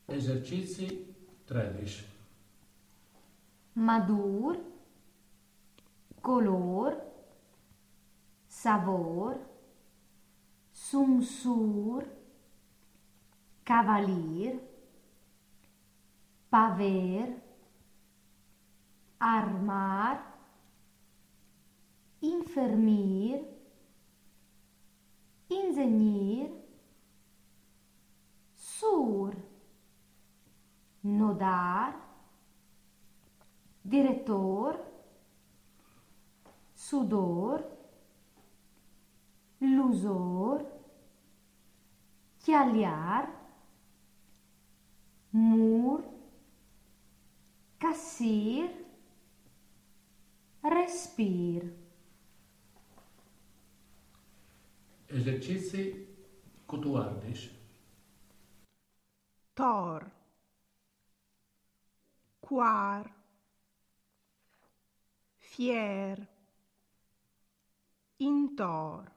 Esercizi 13. Madur, color, savor, sumsur, cavalier, paver, armar, infermir, insegnir, sur, nodar, direttor, sudor, lusor, chialiar, mur, cassir, respir. Esercizi cotuardis. Tor, quar, fier, intor,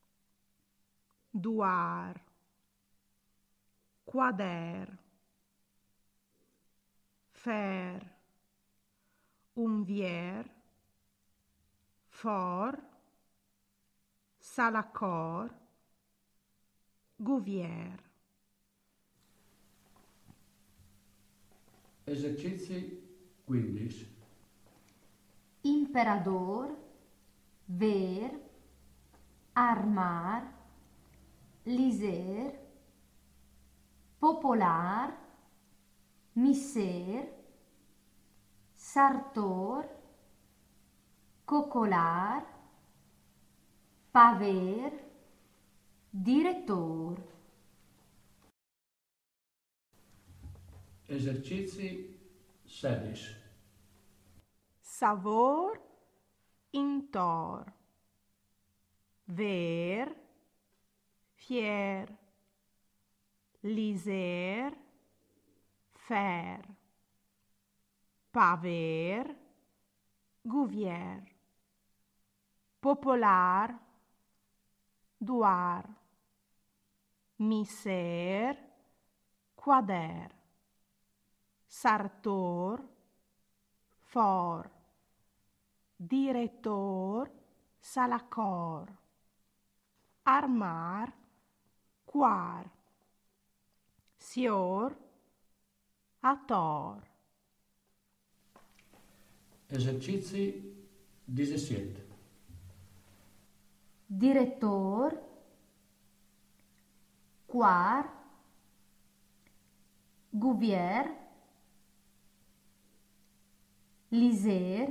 duar, quader, fer, unvier, for, salacor, guvier. Esercizi 15. Imperador, ver, armar, liser, popolar, miser, sartor, cocolar, paver, direttor. Esercizi 16. Savor, intor, ver, fier, liser, fer, paver, guvier, popolar, duar, miser, quader, sartor, for, direttor, salacor, armar, quar, sior, ator. Esercizi 17. Direttor, quar, guvier, liser,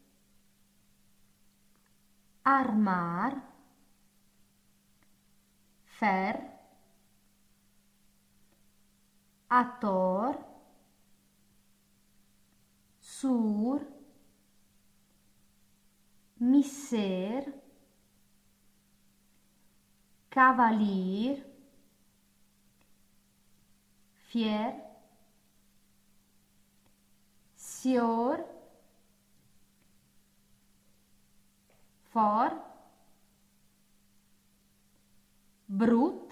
armar, fer, ator, sur, miser, cavalier, fier, sior, for, brut,